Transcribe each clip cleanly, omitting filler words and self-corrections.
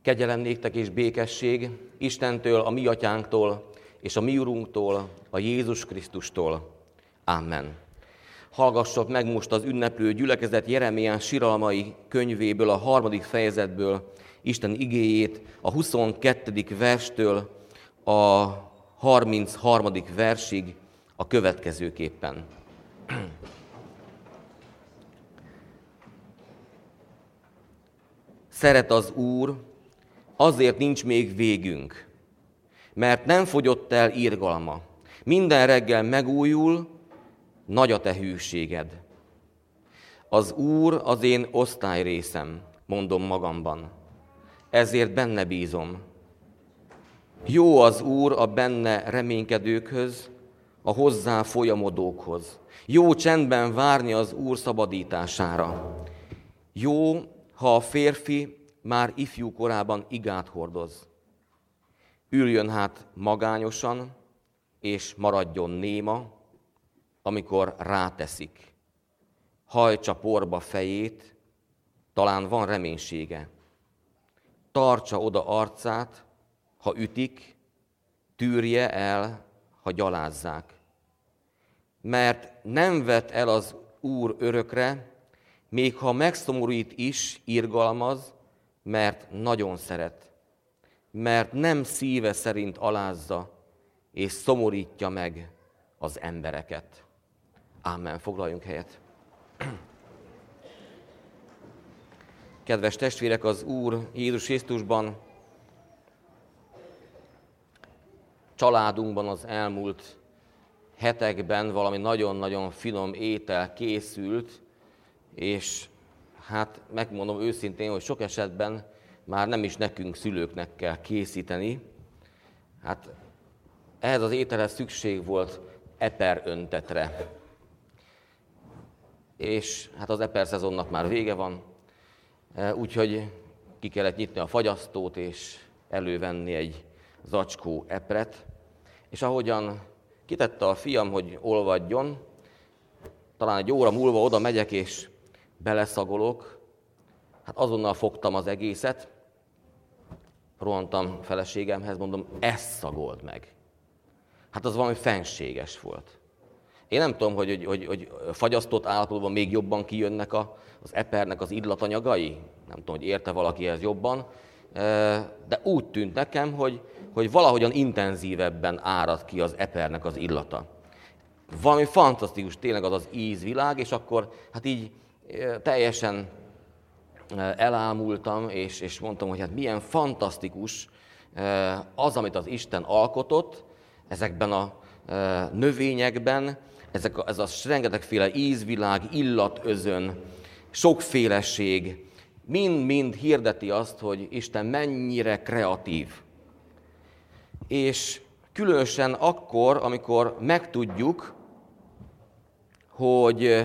Kegyelem néktek és békesség Istentől, a mi atyánktól, és a mi Urunktól, a Jézus Krisztustól. Amen. Hallgassak meg most az ünneplő gyülekezet Jeremiás siralmai könyvéből, a 3. fejezetből Isten igéjét, a 22. verstől a 33. versig a következőképpen. Szeret az Úr, azért nincs még végünk, mert nem fogyott el irgalma. Minden reggel megújul, nagy a te hűséged. Az Úr az én osztályrészem, mondom magamban, ezért benne bízom. Jó az Úr a benne reménykedőkhöz, a hozzá folyamodókhoz. Jó csendben várni az Úr szabadítására. Jó, ha a férfi már ifjú korában igát hordoz. Üljön hát magányosan, és maradjon néma, amikor ráteszik. Hajtsa porba fejét, talán van reménysége. Tartsa oda arcát, ha ütik, tűrje el, ha gyalázzák. Mert nem vet el az Úr örökre, még ha megszomorít is, irgalmaz, mert nagyon szeret. Mert nem szíve szerint alázza, és szomorítja meg az embereket. Ámen. Foglaljunk helyet. Kedves testvérek, az Úr Jézus Krisztusban, családunkban az elmúlt hetekben valami nagyon-nagyon finom étel készült, és hát megmondom őszintén, hogy sok esetben már nem is nekünk, szülőknek kell készíteni. Hát ehhez az ételhez szükség volt eperöntetre. És hát az eper szezonnak már vége van, úgyhogy ki kellett nyitni a fagyasztót, és elővenni egy zacskó epret. És ahogyan kitette a fiam, hogy olvadjon, talán egy óra múlva oda megyek, és beleszagolok. Hát azonnal fogtam az egészet, rohantam feleségemhez, mondom, ezt szagold meg. Hát az valami fenséges volt. Én nem tudom, hogy fagyasztott állapotban még jobban kijönnek az epernek az illatanyagai. Nem tudom, hogy érte valaki ez jobban, de úgy tűnt nekem, hogy valahogyan intenzívebben árad ki az epernek az illata. Valami fantasztikus tényleg az ízvilág, és akkor hát így teljesen elámultam, és mondtam, hogy hát milyen fantasztikus az, amit az Isten alkotott ezekben a növényekben, ez a rengetegféle ízvilág, illatözön, sokféleség, mind-mind hirdeti azt, hogy Isten mennyire kreatív. És különösen akkor, amikor megtudjuk, hogy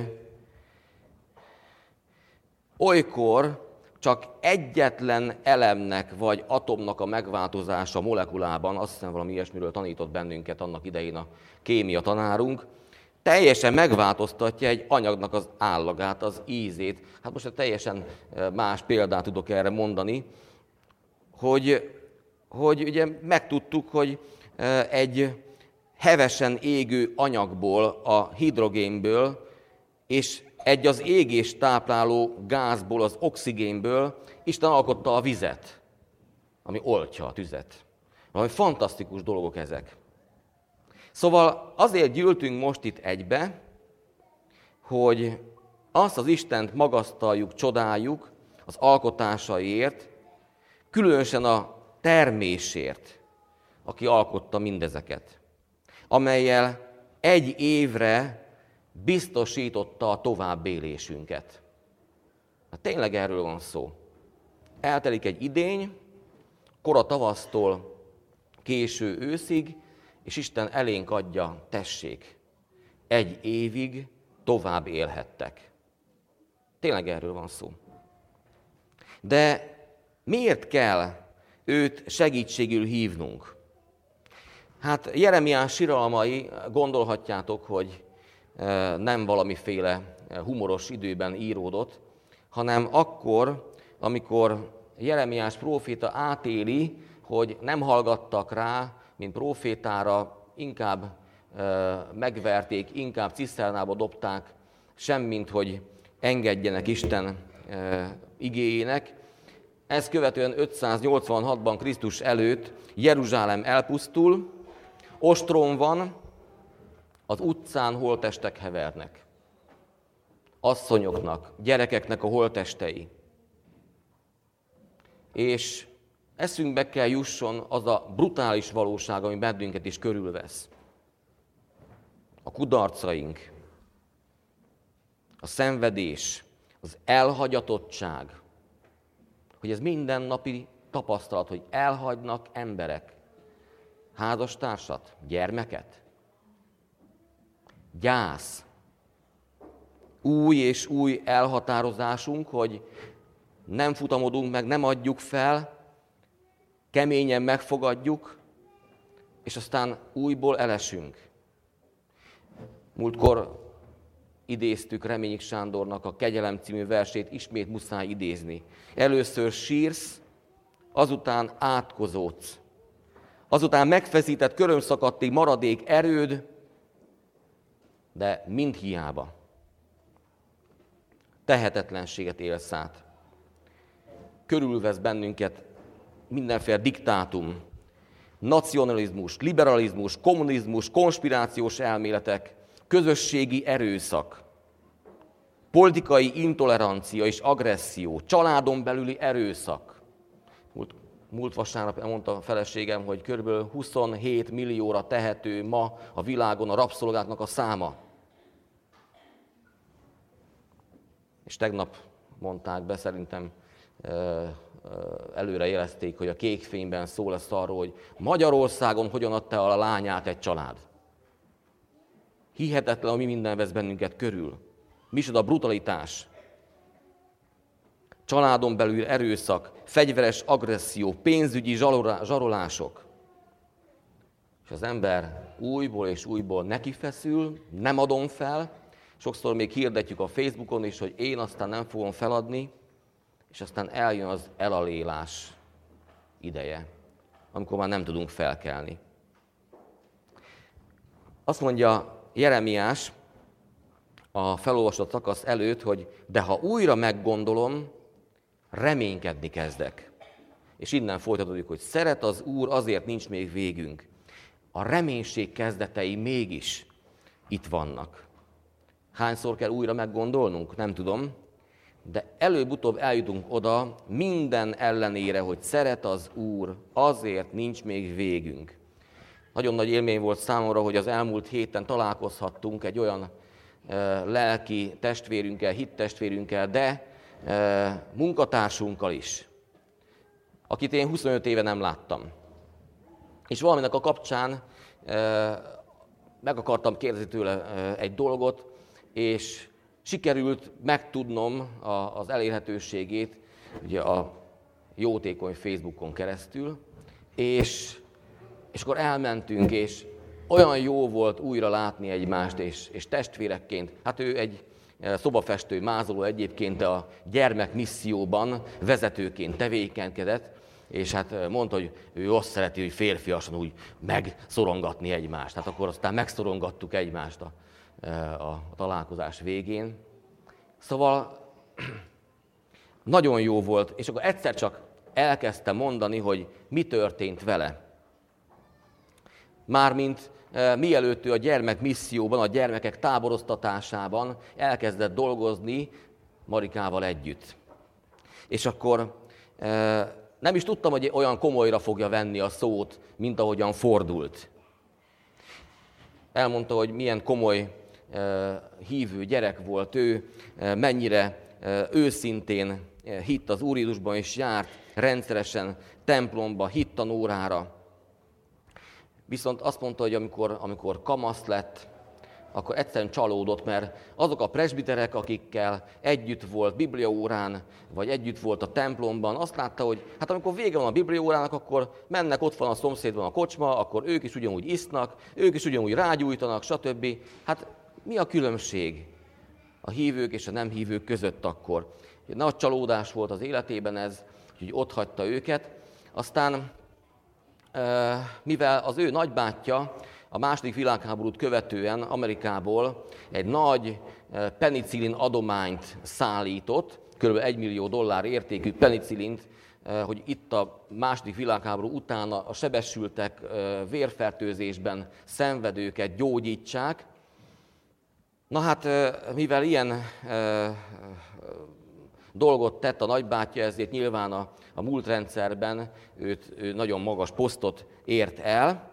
olykor csak egyetlen elemnek vagy atomnak a megváltozása molekulában, azt hiszem valami ilyesmiről tanított bennünket annak idején a kémia tanárunk, teljesen megváltoztatja egy anyagnak az állagát, az ízét. Hát most teljesen más példát tudok erre mondani, hogy ugye megtudtuk, hogy egy hevesen égő anyagból, a hidrogénből, és egy az égést tápláló gázból, az oxigénből Isten alkotta a vizet, ami oltja a tüzet. Valami fantasztikus dolgok ezek. Szóval azért gyűltünk most itt egybe, hogy azt az Istent magasztaljuk, csodáljuk az alkotásaiért, különösen a termésért, aki alkotta mindezeket, amellyel egy évre biztosította a továbbélésünket. Hát tényleg erről van szó. Eltelik egy idény, kora tavasztól késő őszig, és Isten elénk adja, tessék, egy évig tovább élhettek. Tényleg erről van szó. De miért kell őt segítségül hívnunk? Hát Jeremiás siralmai, gondolhatjátok, hogy nem valamiféle humoros időben íródott, hanem akkor, amikor Jeremiás próféta átéli, hogy nem hallgattak rá, mint prófétára, inkább megverték, inkább ciszternába dobták, semmint, hogy engedjenek Isten igéjének. Ezt követően 586-ban Krisztus előtt Jeruzsálem elpusztul, ostrom van, az utcán holttestek hevernek. Asszonyoknak, gyerekeknek a holttestei. És eszünkbe kell jusson az a brutális valóság, ami bennünket is körülvesz. A kudarcaink, a szenvedés, az elhagyatottság, hogy ez mindennapi tapasztalat, hogy elhagynak emberek, házastársat, gyermeket. Gyász. Új és új elhatározásunk, hogy nem futamodunk meg, nem adjuk fel, keményen megfogadjuk, és aztán újból elesünk. Múltkor idéztük Reményik Sándornak a Kegyelem című versét, ismét muszáj idézni. Először sírsz, azután átkozódsz. Azután megfeszített körömszakadtig maradék erőd, de mind hiába. Tehetetlenséget élsz át. Körülvesz bennünket mindenféle diktátum, nacionalizmus, liberalizmus, kommunizmus, konspirációs elméletek, közösségi erőszak, politikai intolerancia és agresszió, családon belüli erőszak. Múlt vasárnap mondta a feleségem, hogy kb. 27 millióra tehető ma a világon a rabszolgáknak a száma. És tegnap mondták be, szerintem előre jelezték, hogy a Kékfényben szó lesz arról, hogy Magyarországon hogyan adta el a lányát egy család. Hihetetlen, ami minden vesz bennünket körül. Micsoda brutalitás. Családon belül erőszak, fegyveres agresszió, pénzügyi zsarolások. És az ember újból és újból nekifeszül, nem adom fel. Sokszor még hirdetjük a Facebookon is, hogy én aztán nem fogom feladni, és aztán eljön az elalélás ideje, amikor már nem tudunk felkelni. Azt mondja Jeremiás a felolvasott szakasz előtt, hogy de ha újra meggondolom, reménykedni kezdek. És innen folytatódik, hogy szeret az Úr, azért nincs még végünk. A reménység kezdetei mégis itt vannak. Hányszor kell újra meggondolnunk? Nem tudom. De előbb-utóbb eljutunk oda, minden ellenére, hogy szeret az Úr, azért nincs még végünk. Nagyon nagy élmény volt számomra, hogy az elmúlt héten találkozhattunk egy olyan lelki testvérünkkel, hittestvérünkkel, de munkatársunkkal is, akit én 25 éve nem láttam. És valaminek a kapcsán meg akartam kérdezni tőle egy dolgot, és sikerült megtudnom az elérhetőségét ugye a jótékony Facebookon keresztül, és akkor elmentünk, és olyan jó volt újra látni egymást, és testvérekként. Hát ő egy szobafestő, mázoló egyébként a gyermekmisszióban vezetőként tevékenykedett, és hát mondta, hogy ő azt szereti, hogy férfiasan úgy megszorongatni egymást. Hát akkor aztán megszorongattuk egymást a találkozás végén. Szóval nagyon jó volt, és akkor egyszer csak elkezdte mondani, hogy mi történt vele. Mármint mielőtt ő a gyermekmisszióban, a gyermekek táboroztatásában elkezdett dolgozni Marikával együtt. És akkor nem is tudtam, hogy olyan komolyra fogja venni a szót, mint ahogyan fordult. Elmondta, hogy milyen komoly hívő gyerek volt ő, mennyire őszintén hitt az Úr Jézusban, és járt rendszeresen templomba, hittanórára. Viszont azt mondta, hogy amikor kamasz lett, akkor egyszerűen csalódott, mert azok a presbiterek, akikkel együtt volt bibliaórán, vagy együtt volt a templomban, azt látta, hogy hát amikor vége van a bibliaórának, akkor mennek, ott van a szomszédban a kocsma, akkor ők is ugyanúgy isznak, ők is ugyanúgy rágyújtanak, stb. Hát mi a különbség a hívők és a nem hívők között akkor? Nagy csalódás volt az életében ez, úgyhogy ott hagyta őket. Aztán, mivel az ő nagybátyja a II. Világháborút követően Amerikából egy nagy penicillin adományt szállított, kb. $1 millió értékű penicillint, hogy itt a II. Világháború után a sebesültek, vérfertőzésben szenvedőket gyógyítsák. Na hát, mivel ilyen dolgot tett a nagybátyja, ezért nyilván a múltrendszerben ő nagyon magas posztot ért el,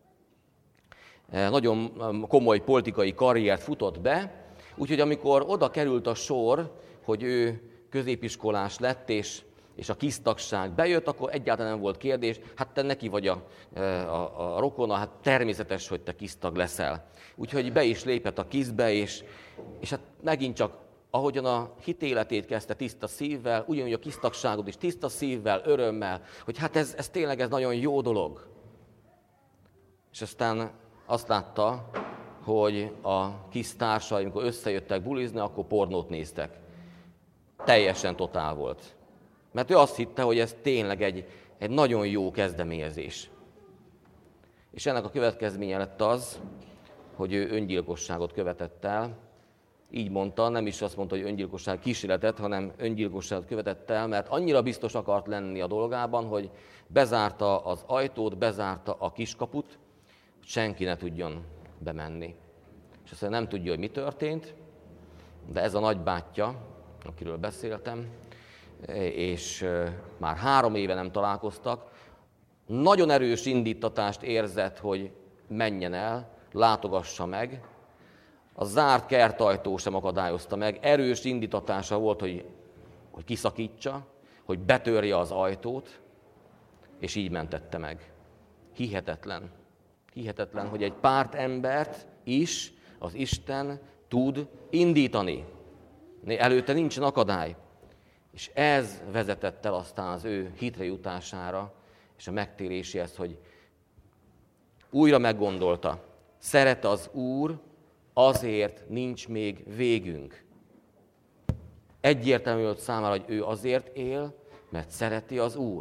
nagyon komoly politikai karriert futott be, úgyhogy amikor oda került a sor, hogy ő középiskolás lett, és a KISZ-tagság bejött, akkor egyáltalán nem volt kérdés, hát te neki vagy a rokona, hát természetes, hogy te KISZ-tag leszel. Úgyhogy be is lépett a KISZ-be, és hát megint csak ahogyan a hitéletét kezdte tiszta szívvel, ugyanúgy a KISZ-tagságot is tiszta szívvel, örömmel, hogy hát ez tényleg ez nagyon jó dolog. És aztán azt látta, hogy a KISZ társai, amikor összejöttek bulizni, akkor pornót néztek. Teljesen totál volt. Mert ő azt hitte, hogy ez tényleg egy nagyon jó kezdeményezés. És ennek a következménye lett az, hogy ő öngyilkosságot követett el. Így mondta, nem is azt mondta, hogy öngyilkosság kísérletet, hanem öngyilkosságot követett el, mert annyira biztos akart lenni a dolgában, hogy bezárta az ajtót, bezárta a kiskaput, hogy senki ne tudjon bemenni. És aztán nem tudja, hogy mi történt, de ez a nagybátyja, akiről beszéltem, és már 3 éve nem találkoztak, nagyon erős indítatást érzett, hogy menjen el, látogassa meg. A zárt kertajtó sem akadályozta meg, erős indítatása volt, hogy kiszakítsa, hogy betörje az ajtót, és így mentette meg. Hihetetlen. Hihetetlen, hogy egy pártembert is az Isten tud indítani. Előtte nincsen akadály. És ez vezetett el aztán az ő hitre jutására, és a megtéréséhez, hogy újra meggondolta. Szeret az Úr, azért nincs még végünk. Egyértelmű volt számára, hogy ő azért él, mert szereti az Úr.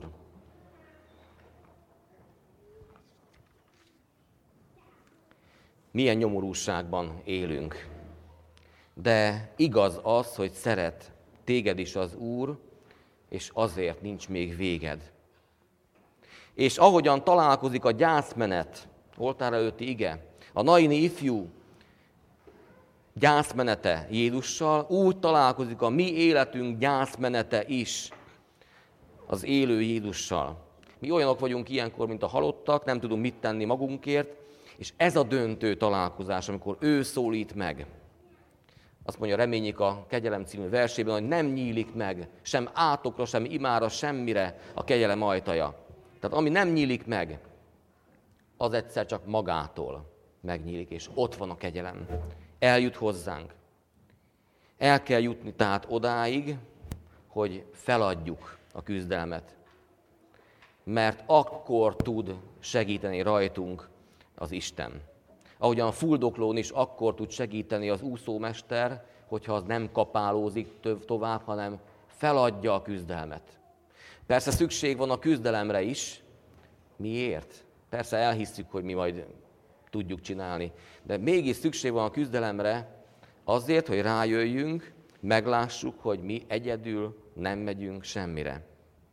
Milyen nyomorúságban élünk. De igaz az, hogy szeret téged is az Úr, és azért nincs még véged. És ahogyan találkozik a gyászmenet, oltár előtti ige, a naini ifjú gyászmenete Jézussal, úgy találkozik a mi életünk gyászmenete is az élő Jézussal. Mi olyanok vagyunk ilyenkor, mint a halottak, nem tudunk mit tenni magunkért, és ez a döntő találkozás, amikor ő szólít meg. Azt mondja Reményik a Kegyelem című versében, hogy nem nyílik meg sem átokra, sem imára, semmire a kegyelem ajtaja. Tehát ami nem nyílik meg, az egyszer csak magától megnyílik, és ott van a kegyelem. Eljut hozzánk. El kell jutni tehát odáig, hogy feladjuk a küzdelmet. Mert akkor tud segíteni rajtunk az Isten. Ahogyan a fuldoklón is akkor tud segíteni az úszómester, hogyha az nem kapálózik tovább, hanem feladja a küzdelmet. Persze szükség van a küzdelemre is. Miért? Persze elhisszük, hogy mi majd tudjuk csinálni. De mégis szükség van a küzdelemre azért, hogy rájöjjünk, meglássuk, hogy mi egyedül nem megyünk semmire.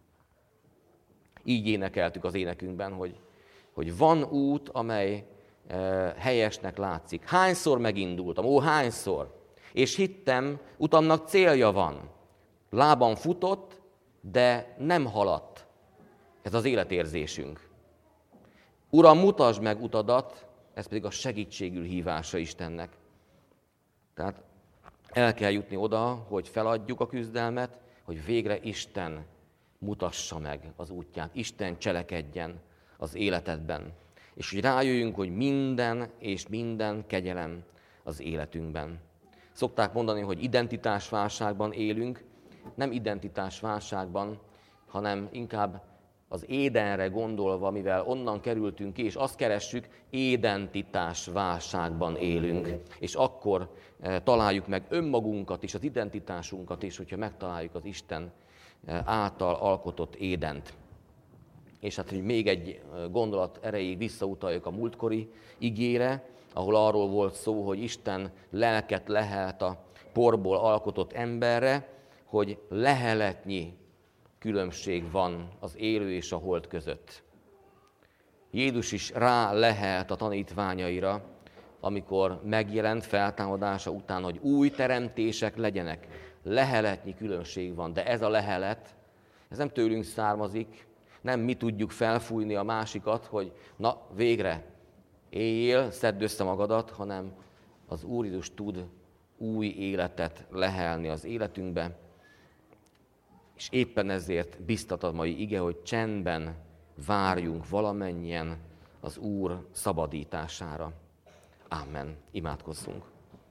Így énekeltük az énekünkben, hogy van út, amely helyesnek látszik. Hányszor megindultam? Hányszor? És hittem, utamnak célja van. Lábam futott, de nem haladt. Ez az életérzésünk. Uram, mutasd meg utadat, ez pedig a segítségül hívása Istennek. Tehát el kell jutni oda, hogy feladjuk a küzdelmet, hogy végre Isten mutassa meg az útját, Isten cselekedjen az életedben. És hogy rájöjjünk, hogy minden és minden kegyelem az életünkben. Szokták mondani, hogy identitásválságban élünk, nem identitásválságban, hanem inkább az Édenre gondolva, mivel onnan kerültünk ki, és azt keressük, identitásválságban élünk. És akkor találjuk meg önmagunkat és az identitásunkat is, hogyha megtaláljuk az Isten által alkotott Édent. És hát, hogy még egy gondolat erejéig visszautaljak a múltkori igére, ahol arról volt szó, hogy Isten lelket lehelt a porból alkotott emberre, hogy leheletnyi különbség van az élő és a hold között. Jézus is rá lehelt a tanítványaira, amikor megjelent feltámadása után, hogy új teremtések legyenek. Leheletnyi különbség van, de ez a lehelet, ez nem tőlünk származik, nem mi tudjuk felfújni a másikat, hogy na végre éljél, szedd össze magadat, hanem az Úr Jézus tud új életet lehelni az életünkbe, és éppen ezért biztat a mai ige, hogy csendben várjunk valamennyien az Úr szabadítására. Amen. Imádkozzunk.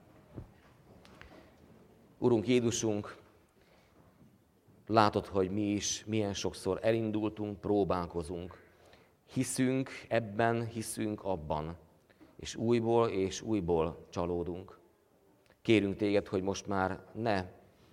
Urunk Jézusunk, látod, hogy mi is milyen sokszor elindultunk, próbálkozunk. Hiszünk ebben, hiszünk abban, és újból csalódunk. Kérünk téged, hogy most már ne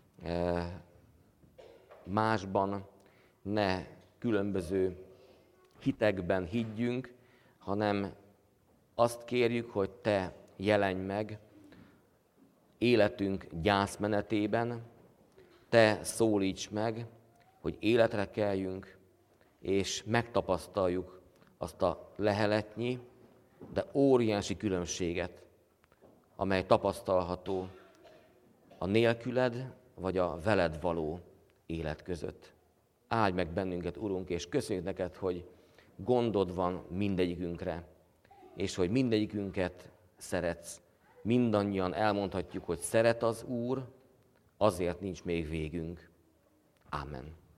másban, ne különböző hitekben higgyünk, hanem azt kérjük, hogy te jelenj meg életünk gyászmenetében, te szólíts meg, hogy életre keljünk, és megtapasztaljuk azt a leheletnyi, de óriási különbséget, amely tapasztalható a nélküled vagy a veled való élet között. Áldj meg bennünket, Urunk, és köszönjük neked, hogy gondod van mindegyikünkre, és hogy mindegyikünket szeretsz. Mindannyian elmondhatjuk, hogy szeret az Úr, azért nincs még végünk. Amen.